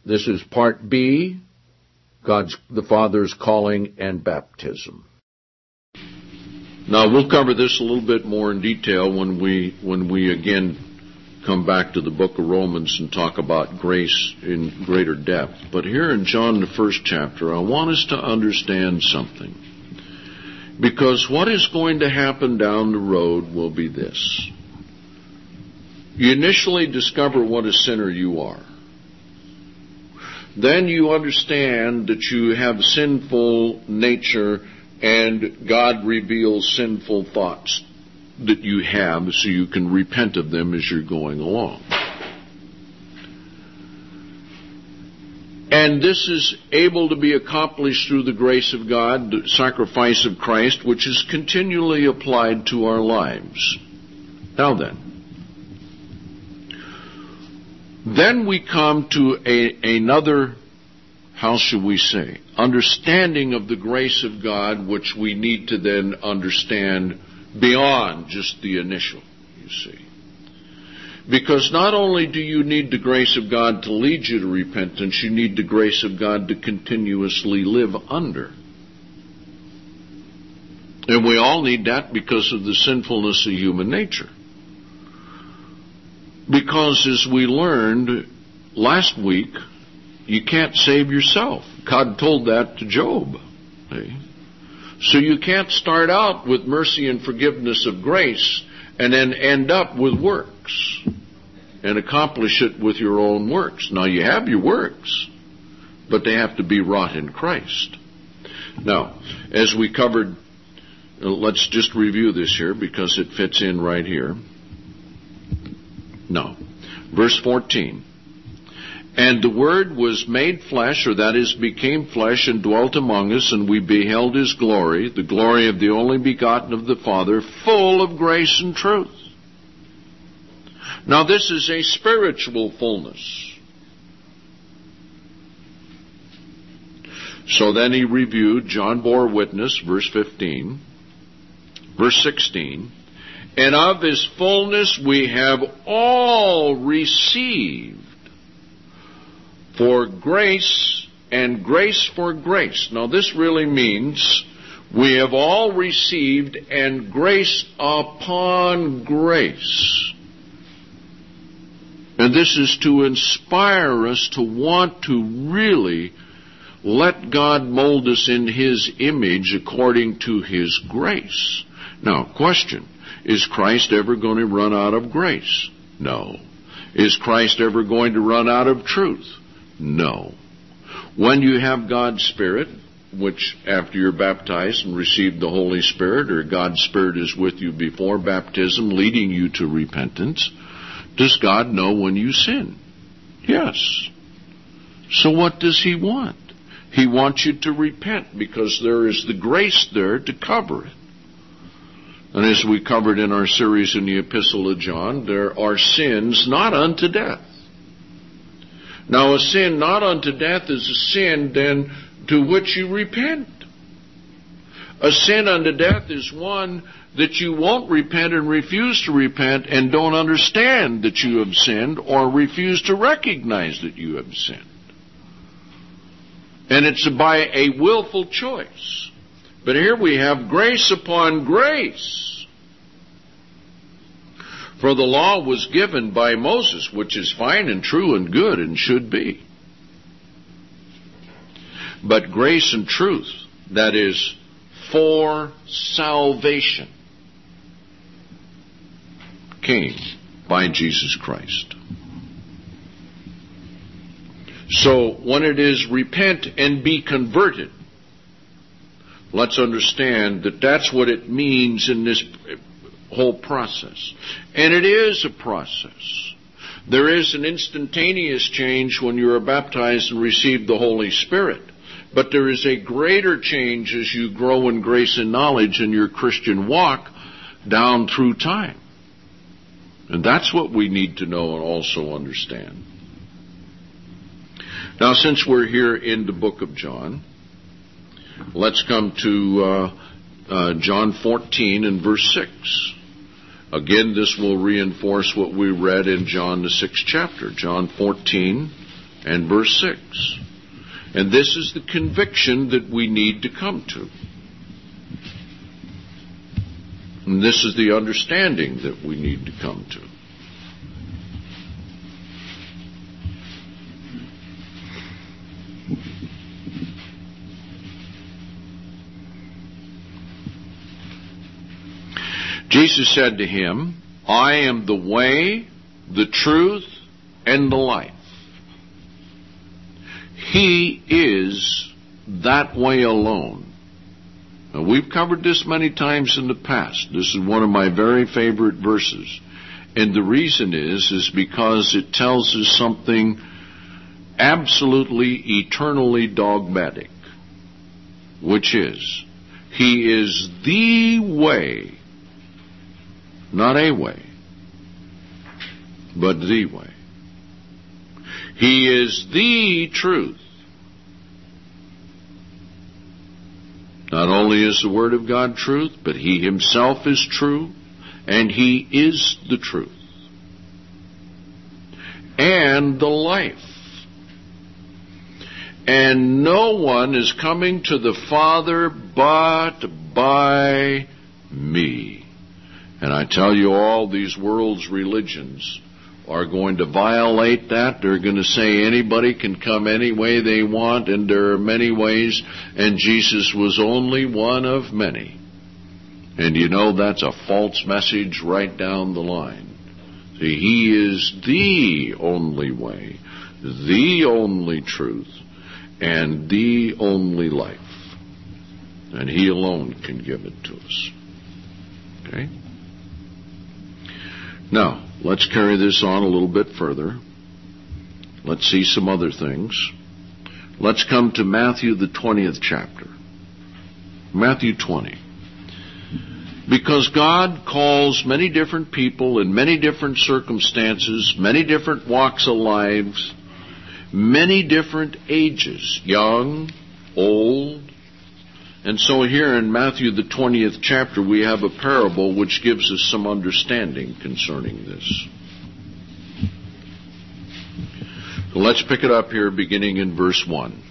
This is part B, the Father's calling and baptism. Now, we'll cover this a little bit more in detail when we again come back to the book of Romans and talk about grace in greater depth. But here in John, the first chapter, I want us to understand something. Because what is going to happen down the road will be this. You initially discover what a sinner you are. Then you understand that you have a sinful nature and God reveals sinful thoughts that you have so you can repent of them as you're going along. And this is able to be accomplished through the grace of God, the sacrifice of Christ, which is continually applied to our lives. Now then we come to another, how shall we say, understanding of the grace of God, which we need to then understand beyond just the initial, you see. Because not only do you need the grace of God to lead you to repentance, you need the grace of God to continuously live under. And we all need that because of the sinfulness of human nature. Because as we learned last week, you can't save yourself. God told that to Job. See? So you can't start out with mercy and forgiveness of grace and then end up with works and accomplish it with your own works. Now you have your works, but they have to be wrought in Christ. Now, as we covered, let's just review this here because it fits in right here. Now, verse 14. And the Word was made flesh, or that is, became flesh, and dwelt among us, and we beheld His glory, the glory of the only begotten of the Father, full of grace and truth. Now this is a spiritual fullness. So then he reviewed, John bore witness, verse 15, verse 16, and of His fullness we have all received, for grace and grace for grace. Now this really means we have all received and grace upon grace. And this is to inspire us to want to really let God mold us in His image according to His grace. Now, question, is Christ ever going to run out of grace? No. Is Christ ever going to run out of truth? No. When you have God's Spirit, which after you're baptized and received the Holy Spirit, or God's Spirit is with you before baptism, leading you to repentance, does God know when you sin? Yes. So what does He want? He wants you to repent because there is the grace there to cover it. And as we covered in our series in the Epistle of John, there are sins not unto death. Now, a sin not unto death is a sin then to which you repent. A sin unto death is one that you won't repent and refuse to repent and don't understand that you have sinned or refuse to recognize that you have sinned. And it's by a willful choice. But here we have grace upon grace. For the law was given by Moses, which is fine and true and good and should be. But grace and truth, that is, for salvation, came by Jesus Christ. So when it is repent and be converted, let's understand that that's what it means in this whole process. And it is a process. There is an instantaneous change when you are baptized and receive the Holy Spirit. But there is a greater change as you grow in grace and knowledge in your Christian walk down through time. And that's what we need to know and also understand. Now, since we're here in the book of John, let's come to John 14 and verse 6. Again, this will reinforce what we read in John the 6th chapter. John 14 and verse 6. And this is the conviction that we need to come to. And this is the understanding that we need to come to. Jesus said to him, I am the way, the truth, and the life. He is that way alone. Now, we've covered this many times in the past. This is one of my very favorite verses. And the reason is because it tells us something absolutely, eternally dogmatic, which is, He is the way, not a way, but the way. He is the truth. Not only is the Word of God truth, but He Himself is true, and He is the truth. And the life. And no one is coming to the Father but by me. And I tell you, all these world's religions are going to violate that. They're going to say anybody can come any way they want, and there are many ways, and Jesus was only one of many. And you know, that's a false message right down the line. See, He is the only way, the only truth, and the only life. And He alone can give it to us. Okay? Now, let's carry this on a little bit further. Let's see some other things. Let's come to Matthew, the 20th chapter. Matthew 20. Because God calls many different people in many different circumstances, many different walks of lives, many different ages, young, old. And so here in Matthew, the 20th chapter, we have a parable which gives us some understanding concerning this. So let's pick it up here beginning in verse 1.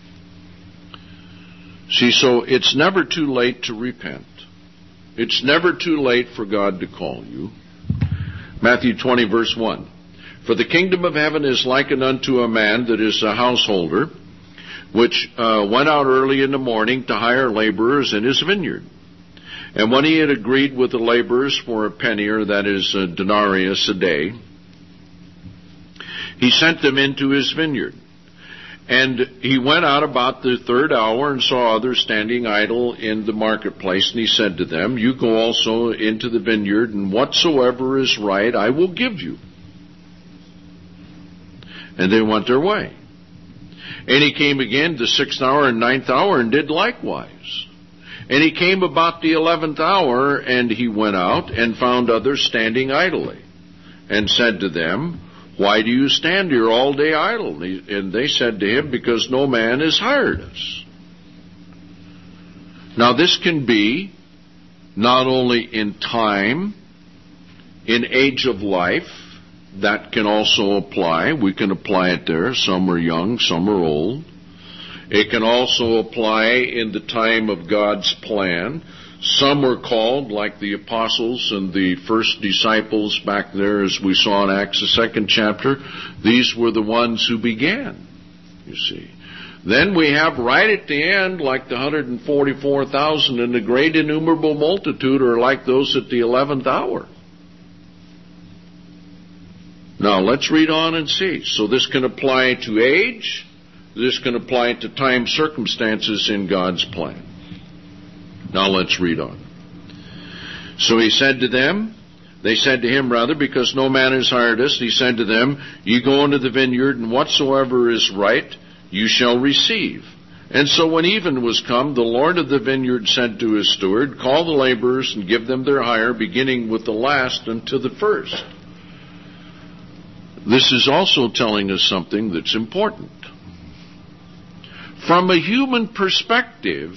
See, so it's never too late to repent. It's never too late for God to call you. Matthew 20, verse 1. For the kingdom of heaven is likened unto a man that is a householder, which went out early in the morning to hire laborers in his vineyard. And when he had agreed with the laborers for a penny, or that is a denarius a day, he sent them into his vineyard. And he went out about the third hour and saw others standing idle in the marketplace. And he said to them, You go also into the vineyard, and whatsoever is right I will give you. And they went their way. And he came again the 6th hour and 9th hour, and did likewise. And he came about the 11th hour, and he went out and found others standing idly, and said to them, Why do you stand here all day idle? And they said to him, Because no man has hired us. Now this can be not only in time, in age of life. That can also apply. We can apply it there. Some are young, some are old. It can also apply in the time of God's plan. Some were called, like the apostles and the first disciples back there, as we saw in Acts, the 2nd chapter. These were the ones who began, you see. Then we have right at the end, like the 144,000 and the great innumerable multitude are like those at the 11th hour. Now, let's read on and see. So this can apply to age. This can apply to time circumstances in God's plan. Now, let's read on. So he said to them, they said to him, rather, because no man has hired us, he said to them, You go into the vineyard, and whatsoever is right you shall receive. And so when even was come, the Lord of the vineyard said to his steward, Call the laborers and give them their hire, beginning with the last unto the first. This is also telling us something that's important. From a human perspective,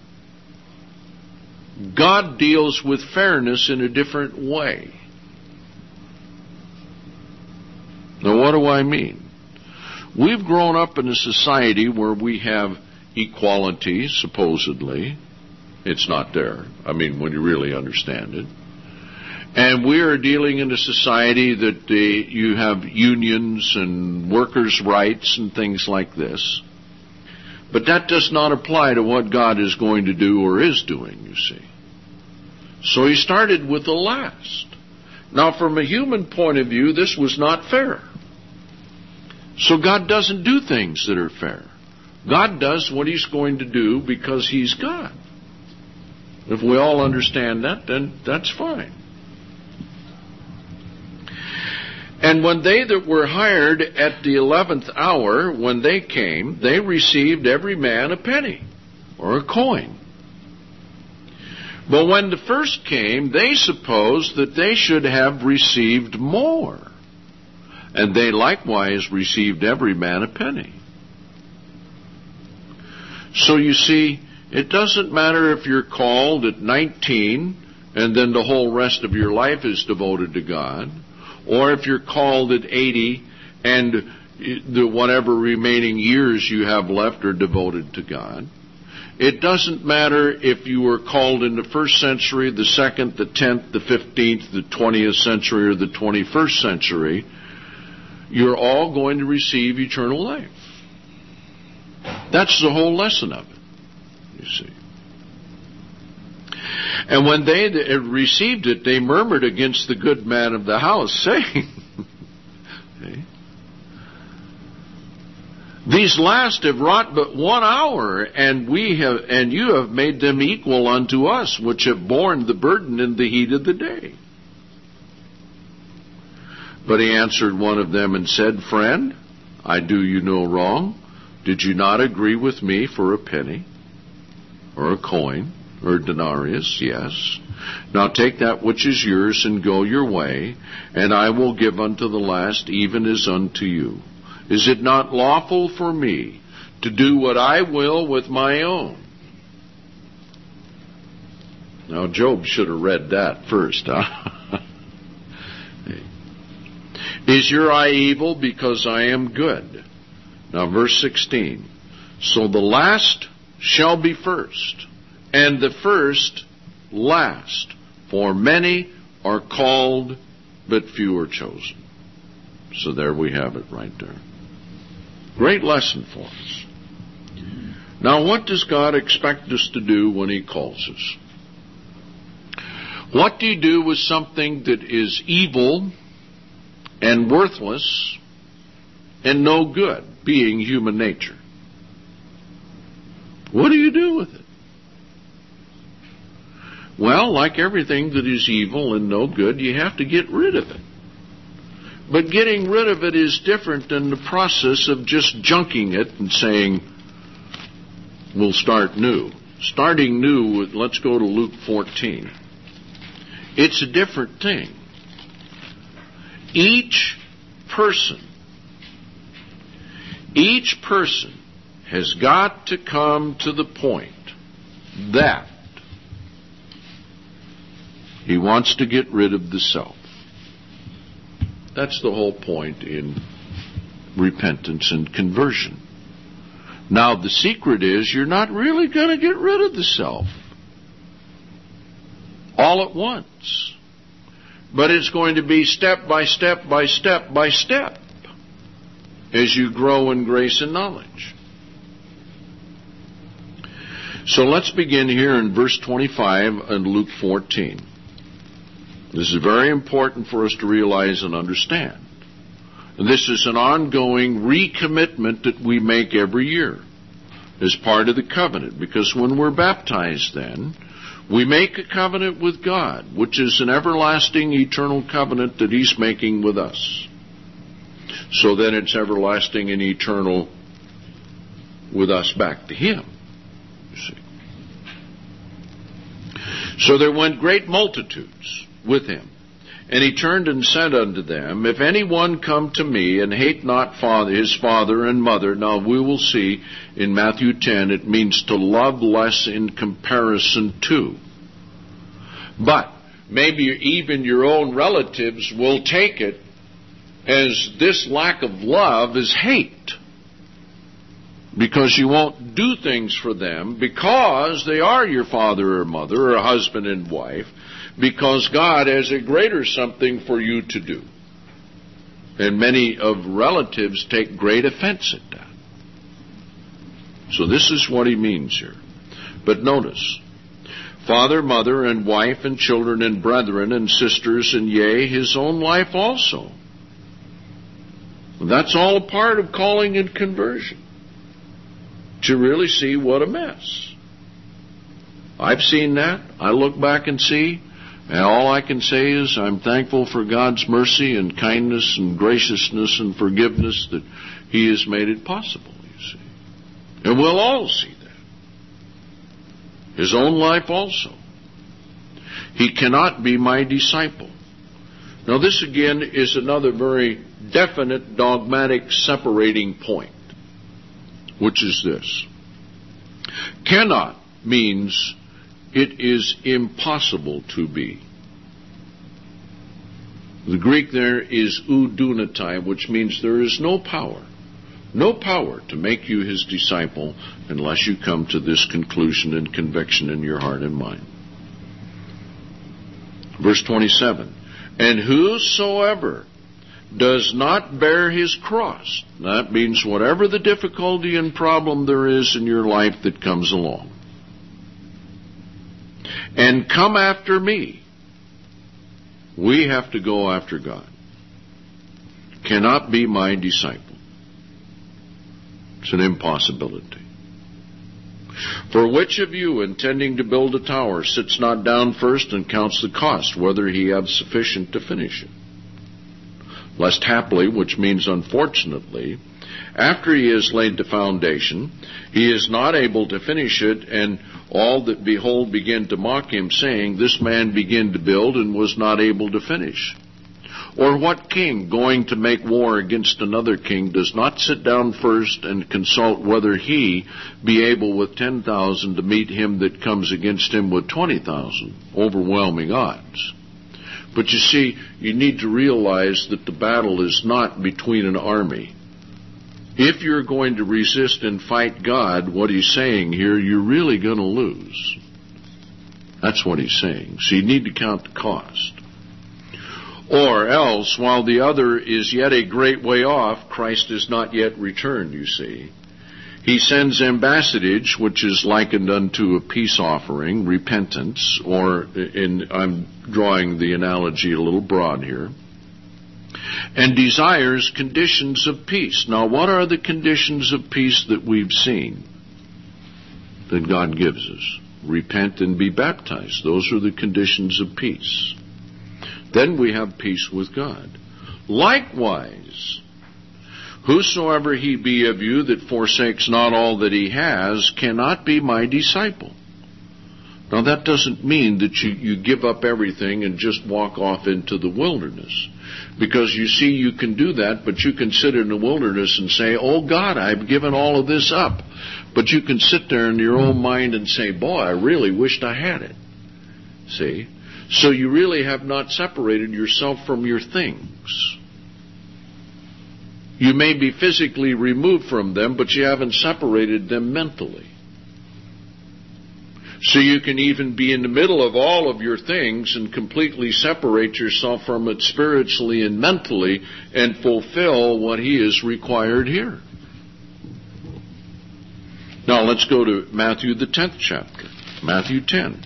God deals with fairness in a different way. Now, what do I mean? We've grown up in a society where we have equality, supposedly. It's not there. I mean, when you really understand it. And we are dealing in a society that you have unions and workers' rights and things like this. But that does not apply to what God is going to do or is doing, you see. So he started with the last. Now, from a human point of view, this was not fair. So God doesn't do things that are fair. God does what he's going to do because he's God. If we all understand that, then that's fine. And when they that were hired at the 11th hour, when they came, they received every man a penny, or a coin. But when the first came, they supposed that they should have received more. And they likewise received every man a penny. So you see, it doesn't matter if you're called at 19 and then the whole rest of your life is devoted to God, or if you're called at 80 and the whatever remaining years you have left are devoted to God. It doesn't matter if you were called in the 1st century, the 2nd, the 10th, the 15th, the 20th century, or the 21st century. You're all going to receive eternal life. That's the whole lesson of it, you see. And when they had received it, they murmured against the good man of the house, saying, These last have wrought but 1 hour, and you have made them equal unto us, which have borne the burden in the heat of the day. But he answered one of them and said, Friend, I do you no wrong. Did you not agree with me for a penny, or a coin, or a denarius? Yes. Now take that which is yours and go your way, and I will give unto the last even as unto you. Is it not lawful for me to do what I will with my own? Now Job should have read that first, huh? Is your eye evil because I am good? Now verse 16. So the last shall be first, and the first last. For many are called, but few are chosen. So there we have it right there. Great lesson for us. Now what does God expect us to do when he calls us? What do you do with something that is evil and worthless and no good, being human nature? What do you do with it? Well, like everything that is evil and no good, you have to get rid of it. But getting rid of it is different than the process of just junking it and saying, we'll start new. Starting new, let's go to Luke 14. It's a different thing. Each person has got to come to the point that he wants to get rid of the self. That's the whole point in repentance and conversion. Now, the secret is you're not really going to get rid of the self all at once. But it's going to be step by step by step by step as you grow in grace and knowledge. So let's begin here in verse 25 in Luke 14. This is very important for us to realize and understand. And this is an ongoing recommitment that we make every year as part of the covenant. Because when we're baptized then, we make a covenant with God, which is an everlasting, eternal covenant that he's making with us. So then it's everlasting and eternal with us back to him, you see. So there went great multitudes with him. And he turned and said unto them, If any one come to me and hate not his father and mother. Now we will see in Matthew 10 it means to love less in comparison to. But maybe even your own relatives will take it as this lack of love is hate because you won't do things for them because they are your father or mother or husband and wife, because God has a greater something for you to do. And many of relatives take great offense at that. So this is what he means here. But notice, father, mother, and wife, and children, and brethren, and sisters, and yea, his own life also. That's all a part of calling and conversion. To really see what a mess. I've seen that. I look back and see, and all I can say is I'm thankful for God's mercy and kindness and graciousness and forgiveness that he has made it possible, you see. And we'll all see that. His own life also. He cannot be my disciple. Now this again is another very definite dogmatic separating point, which is this. Cannot means it is impossible to be. The Greek there is oudunatai, which means there is no power to make you his disciple unless you come to this conclusion and conviction in your heart and mind. Verse 27, and whosoever does not bear his cross, that means whatever the difficulty and problem there is in your life that comes along, and come after me, we have to go after God, cannot be my disciple. It's an impossibility. For which of you, intending to build a tower, sits not down first and counts the cost, whether he have sufficient to finish it? Lest haply, which means unfortunately, after he has laid the foundation, he is not able to finish it, and all that behold begin to mock him, saying, this man began to build and was not able to finish. Or what king, going to make war against another king, does not sit down first and consult whether he be able with 10,000 to meet him that comes against him with 20,000, overwhelming odds? But you see, you need to realize that the battle is not between an army. If you're going to resist and fight God, what he's saying here, you're really going to lose. That's what he's saying. So you need to count the cost. Or else, while the other is yet a great way off, Christ is not yet returned, you see. He sends ambassadage, which is likened unto a peace offering, repentance, or I'm drawing the analogy a little broad here, and desires conditions of peace. Now, what are the conditions of peace that we've seen that God gives us? Repent and be baptized. Those are the conditions of peace. Then we have peace with God. Likewise, whosoever he be of you that forsakes not all that he has cannot be my disciple. Now that doesn't mean that you give up everything and just walk off into the wilderness. Because you see, you can do that, but you can sit in the wilderness and say, oh God, I've given all of this up. But you can sit there in your own mind and say, boy, I really wished I had it. See? So you really have not separated yourself from your things. You may be physically removed from them, but you haven't separated them mentally. So you can even be in the middle of all of your things and completely separate yourself from it spiritually and mentally and fulfill what he has required here. Now let's go to Matthew the 10th chapter, Matthew 10.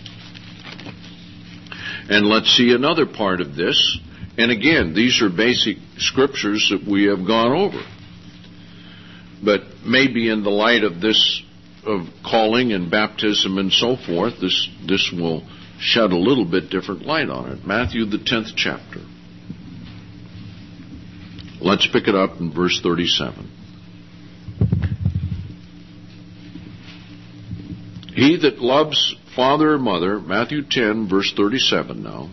And let's see another part of this. And again, these are basic scriptures that we have gone over. But maybe in the light of this, of calling and baptism and so forth, this will shed a little bit different light on it. Matthew the 10th chapter. Let's pick it up in verse 37. He that loves father or mother, Matthew 10, verse 37 now.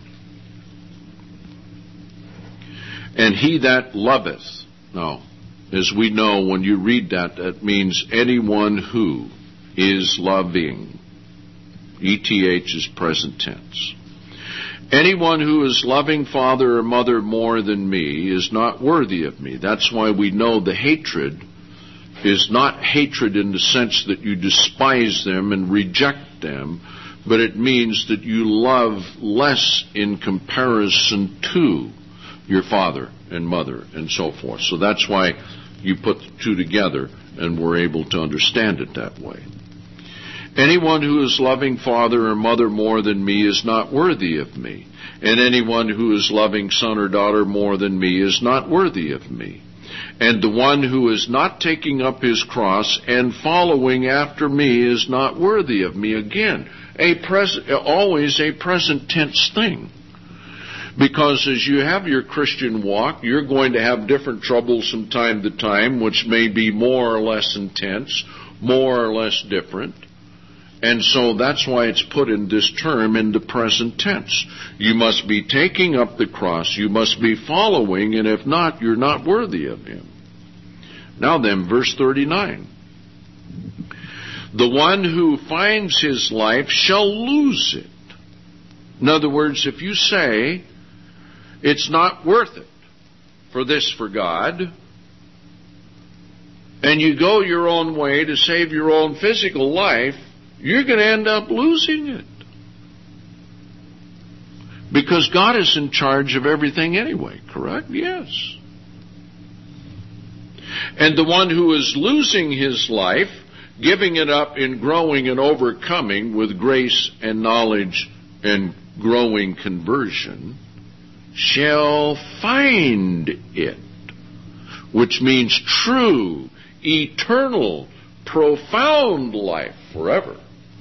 And he that loveth. Now, as we know, when you read that, that means anyone who is loving. ETH is present tense. Anyone who is loving father or mother more than me is not worthy of me. That's why we know the hatred is not hatred in the sense that you despise them and reject them, but it means that you love less in comparison to your father and mother and so forth. So that's why you put the two together, and we're able to understand it that way. Anyone who is loving father or mother more than me is not worthy of me, and anyone who is loving son or daughter more than me is not worthy of me. And the one who is not taking up his cross and following after me is not worthy of me. Again, always a present tense thing. Because as you have your Christian walk, you're going to have different troubles from time to time, which may be more or less intense, more or less different. And so that's why it's put in this term in the present tense. You must be taking up the cross, you must be following, and if not, you're not worthy of him. Now then, verse 39. The one who finds his life shall lose it. In other words, if you say, it's not worth it for God, and you go your own way to save your own physical life, you're going to end up losing it. Because God is in charge of everything anyway, correct? Yes. And the one who is losing his life, giving it up in growing and overcoming with grace and knowledge and growing conversion, shall find it, which means true, eternal, profound life forever.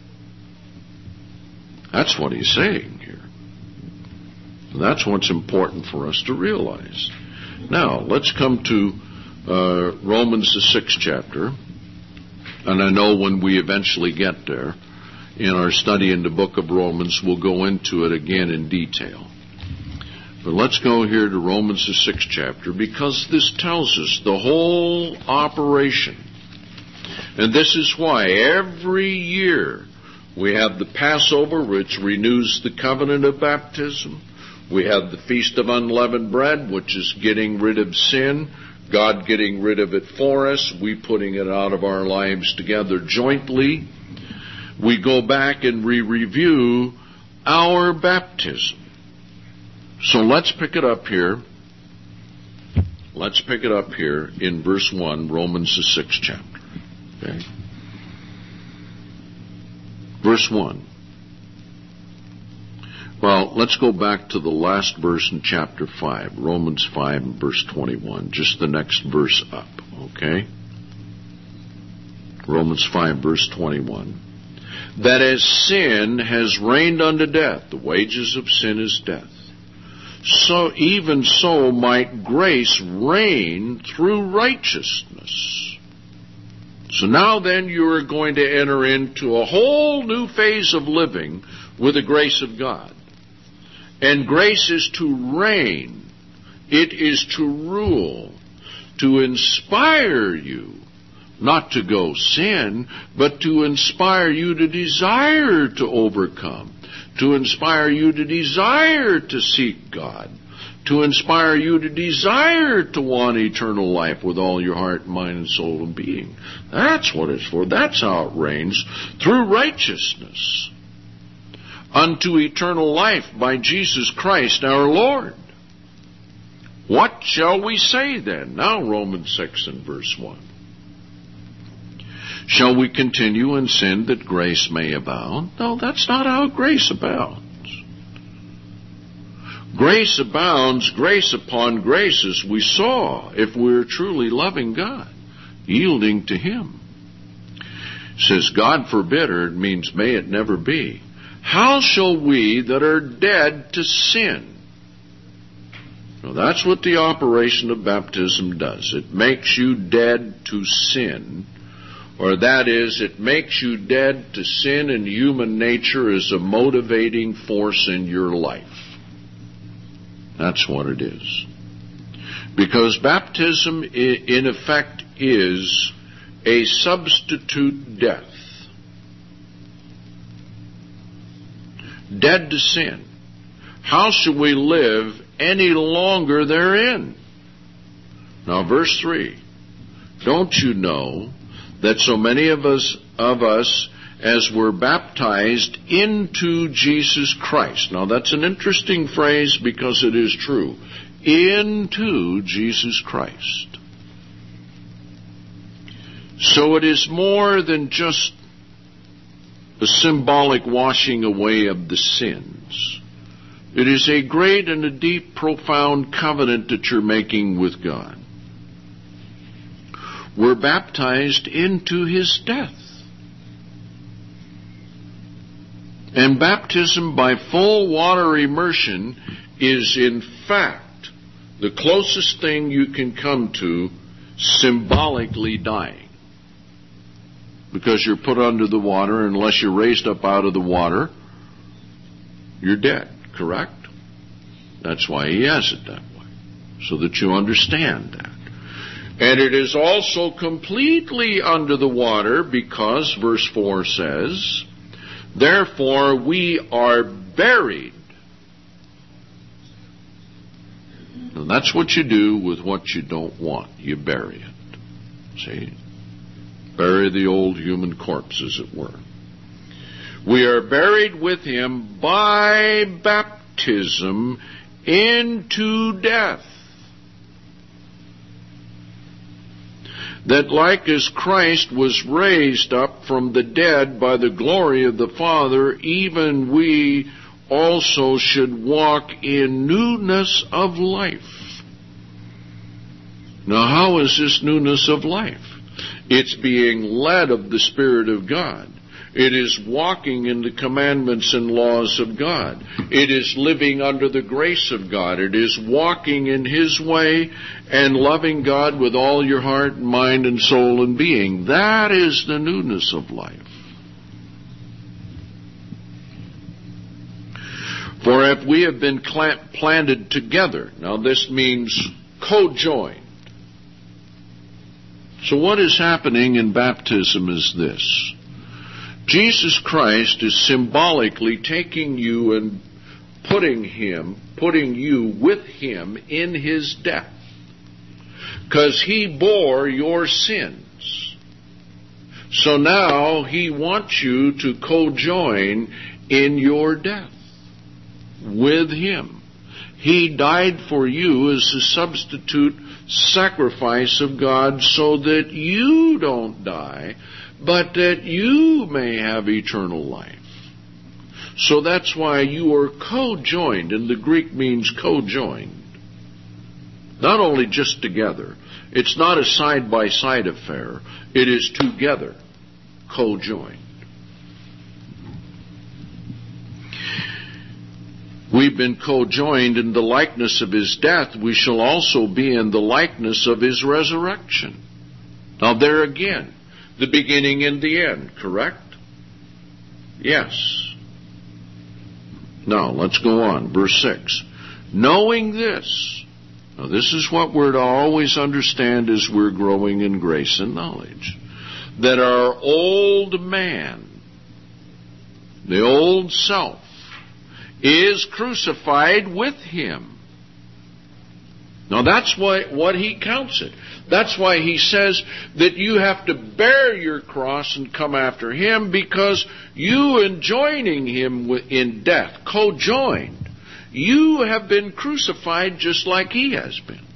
That's what he's saying here. That's what's important for us to realize. Now, let's come to Romans the 6th chapter. And I know when we eventually get there, in our study in the book of Romans, we'll go into it again in detail. But let's go here to Romans the 6th chapter, because this tells us the whole operation. And this is why every year we have the Passover, which renews the covenant of baptism. We have the Feast of Unleavened Bread, which is getting rid of sin, God getting rid of it for us, we putting it out of our lives together jointly. We go back and review our baptism. So let's pick it up here. Let's pick it up here in verse 1, Romans the 6th chapter. Okay? Verse 1. Well, let's go back to the last verse in chapter 5, Romans 5 and verse 21, just the next verse up, okay? Romans 5 verse 21. That as sin has reigned unto death, the wages of sin is death, so even so might grace reign through righteousness. So now then you are going to enter into a whole new phase of living with the grace of God. And grace is to reign. It is to rule, to inspire you, not to go sin, but to inspire you to desire to overcome, to inspire you to desire to seek God, to inspire you to desire to want eternal life with all your heart, mind, and soul and being. That's what it's for. That's how it reigns, through righteousness, unto eternal life by Jesus Christ our Lord. What shall we say then? Now Romans 6 and verse 1. Shall we continue in sin that grace may abound? No, that's not how grace abounds. Grace abounds, grace upon grace, as we saw, if we're truly loving God, yielding to Him. It says, God forbid, or it means may it never be. How shall we that are dead to sin? Now that's what the operation of baptism does. It makes you dead to sin. Or that is, it makes you dead to sin and human nature as a motivating force in your life. That's what it is. Because baptism, in effect, is a substitute death. Dead to sin. How shall we live any longer therein? Now, verse 3. don't you know that so many of us as were baptized into Jesus Christ. Now that's an interesting phrase because it is true. Into Jesus Christ. So it is more than just a symbolic washing away of the sins. It is a great and a deep, profound covenant that you're making with God. We're baptized into His death. And baptism by full water immersion is in fact the closest thing you can come to symbolically dying. Because you're put under the water, unless you're raised up out of the water, you're dead, correct? That's why He has it that way, so that you understand that. And it is also completely under the water because, verse 4 says, therefore we are buried. And that's what you do with what you don't want. You bury it. See? Bury the old human corpse, as it were. We are buried with Him by baptism into death. That like as Christ was raised up from the dead by the glory of the Father, even we also should walk in newness of life. Now, how is this newness of life? It's being led of the Spirit of God. It is walking in the commandments and laws of God. It is living under the grace of God. It is walking in His way and loving God with all your heart, mind, and soul and being. That is the newness of life. For if we have been planted together, now this means co-joined. So what is happening in baptism is this. Jesus Christ is symbolically taking you and putting you with Him in His death. Because He bore your sins. So now He wants you to co-join in your death with Him. He died for you as a substitute sacrifice of God so that you don't die, but that you may have eternal life. So that's why you are co-joined, and the Greek means co-joined. Not only just together. It's not a side-by-side affair. It is together, co-joined. We've been co-joined in the likeness of His death. We shall also be in the likeness of His resurrection. Now there again, the beginning and the end, correct? Yes. Now, let's go on. Verse 6. Knowing this. Now, this is what we're to always understand as we're growing in grace and knowledge. That our old man, the old self, is crucified with Him. Now, that's what He counts it. That's why He says that you have to bear your cross and come after Him, because you, in joining Him in death, co-joined, you have been crucified just like He has been.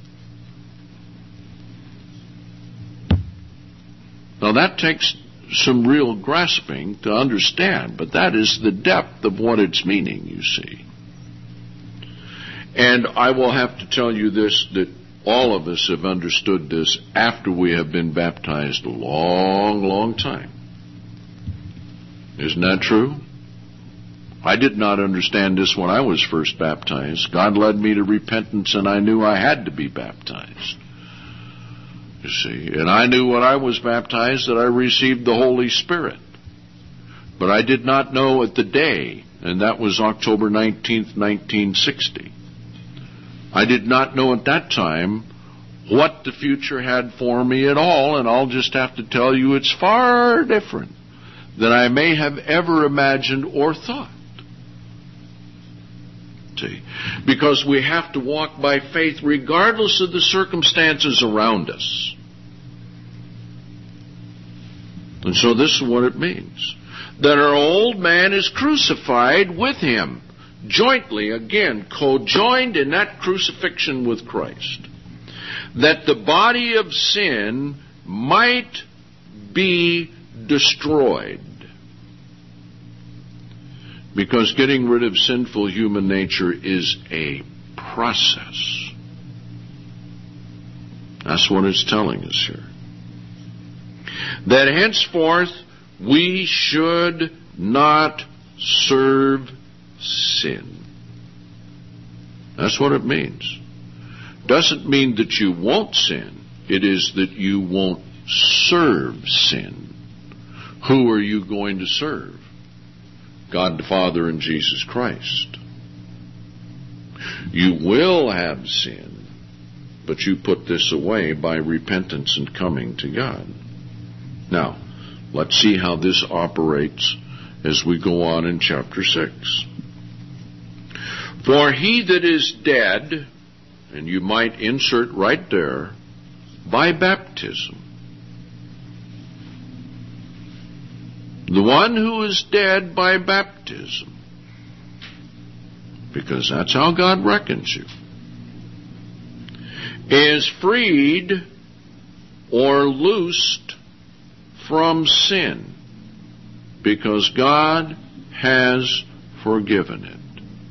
Now that takes some real grasping to understand, but that is the depth of what it's meaning, you see. And I will have to tell you this, that all of us have understood this after we have been baptized a long, long time. Isn't that true? I did not understand this when I was first baptized. God led me to repentance, and I knew I had to be baptized. You see, and I knew when I was baptized that I received the Holy Spirit. But I did not know at the day, and that was October 19th, 1960. I did not know at that time what the future had for me at all, and I'll just have to tell you it's far different than I may have ever imagined or thought. See? Because we have to walk by faith regardless of the circumstances around us. And so this is what it means. That our old man is crucified with him. Jointly, again, co-joined in that crucifixion with Christ. That the body of sin might be destroyed. Because getting rid of sinful human nature is a process. That's what it's telling us here. That henceforth we should not serve sin. That's what it means. Doesn't mean that you won't sin. It is that you won't serve sin. Who are you going to serve? God the Father and Jesus Christ. You will have sin, but you put this away by repentance and coming to God. Now, let's see how this operates as we go on in chapter 6. For he that is dead, and you might insert right there, by baptism. The one who is dead by baptism. Because that's how God reckons you. Is freed or loosed from sin. Because God has forgiven it.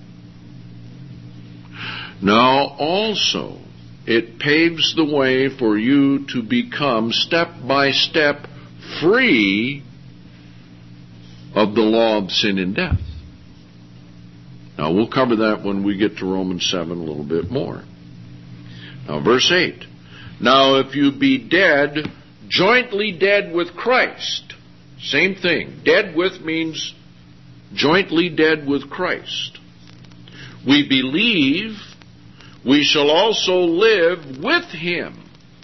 Now also, it paves the way for you to become step by step free of the law of sin and death. Now we'll cover that when we get to Romans 7 a little bit more. Now verse 8. Now if you be dead, jointly dead with Christ. Same thing. Dead with means jointly dead with Christ. We believe we shall also live with him.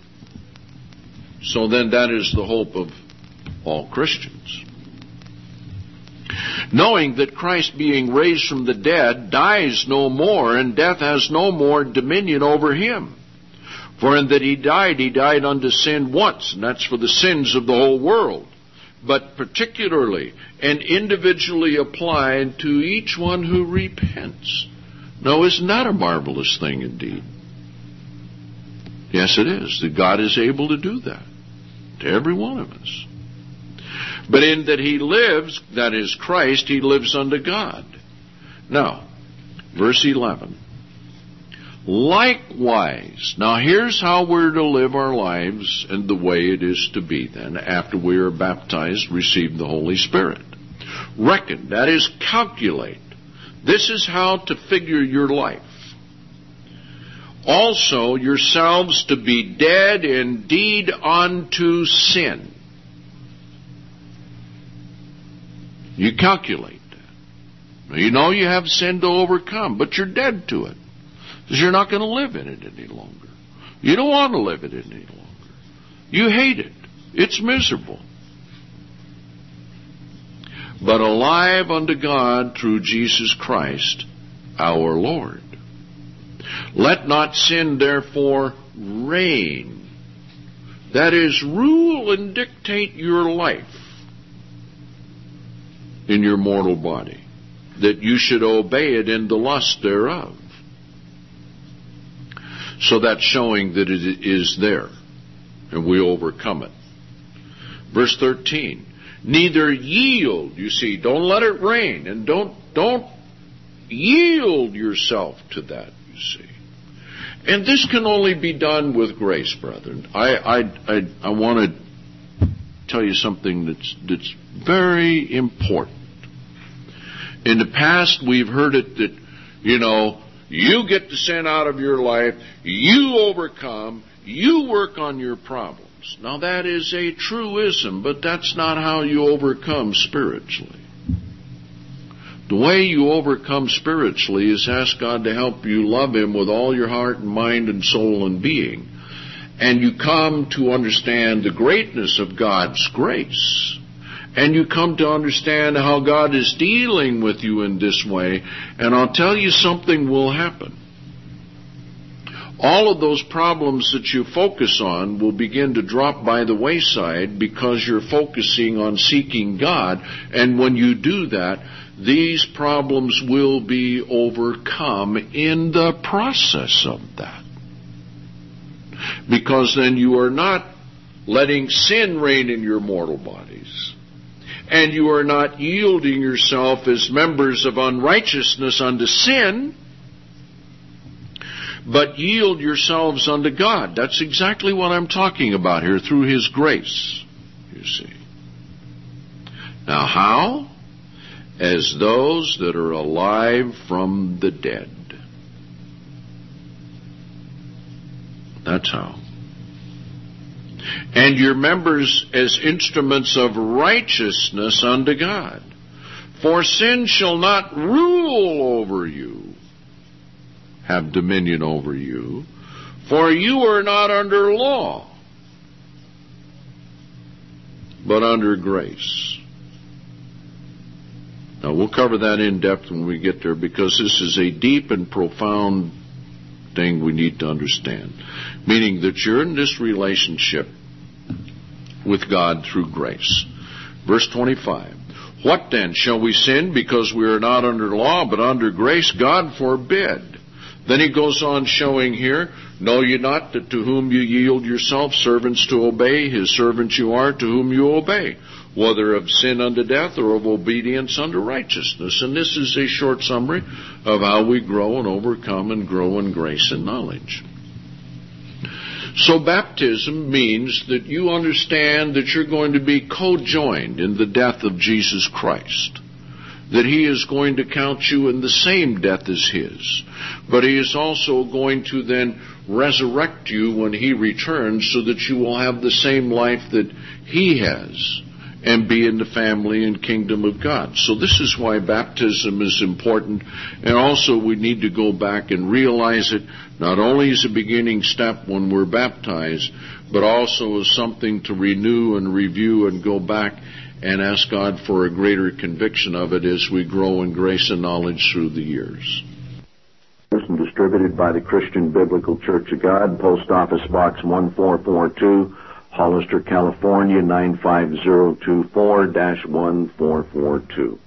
So then that is the hope of all Christians. Knowing that Christ being raised from the dead dies no more, and death has no more dominion over him. For in that he died unto sin once, and that's for the sins of the whole world, but particularly and individually applied to each one who repents. Now, isn't that a marvelous thing indeed? Yes, it is, that God is able to do that to every one of us. But in that he lives, that is Christ, he lives unto God. Now, verse 11. Likewise, now here's how we're to live our lives and the way it is to be then after we are baptized, receive the Holy Spirit. Reckon, that is calculate. This is how to figure your life. Also yourselves to be dead indeed unto sin. You calculate that. Now, you know you have sin to overcome, but you're dead to it. Because you're not going to live in it any longer. You don't want to live in it any longer. You hate it. It's miserable. But alive unto God through Jesus Christ our Lord. Let not sin therefore reign. That is, rule and dictate your life in your mortal body, that you should obey it in the lust thereof. So that's showing that it is there, and we overcome it. Verse 13, neither yield, you see, don't let it reign, and don't yield yourself to that, you see. And this can only be done with grace, brethren. I want to tell you something that's very important. In the past, we've heard it that, you get the sin out of your life, you overcome, you work on your problems. Now that is a truism, but that's not how you overcome spiritually. The way you overcome spiritually is ask God to help you love him with all your heart and mind and soul and being. And you come to understand the greatness of God's grace. And you come to understand how God is dealing with you in this way. And I'll tell you something will happen. all of those problems that you focus on will begin to drop by the wayside because you're focusing on seeking God. And when you do that, these problems will be overcome in the process of that. Because then you are not letting sin reign in your mortal bodies. And you are not yielding yourself as members of unrighteousness unto sin, but yield yourselves unto God. That's exactly what I'm talking about here, through His grace, you see. Now how? As those that are alive from the dead. That's how. And your members as instruments of righteousness unto God. For sin shall not rule over you, have dominion over you, for you are not under law, but under grace. Now we'll cover that in depth when we get there, because this is a deep and profound thing we need to understand. Meaning that you're in this relationship with God through grace. Verse 25. What then? Shall we sin because we are not under law but under grace? God forbid. Then he goes on showing here, know ye not that to whom you yield yourself servants to obey, his servants you are to whom you obey, whether of sin unto death or of obedience unto righteousness. And this is a short summary of how we grow and overcome and grow in grace and knowledge. So baptism means that you understand that you're going to be co-joined in the death of Jesus Christ. That He is going to count you in the same death as His. But He is also going to then resurrect you when He returns so that you will have the same life that He has and be in the family and kingdom of God. So this is why baptism is important. And also we need to go back and realize it not only as a beginning step when we're baptized, but also as something to renew and review and go back and ask God for a greater conviction of it as we grow in grace and knowledge through the years. And distributed by the Christian Biblical Church of God, Post Office Box 1442, Hollister, California 95024-1442.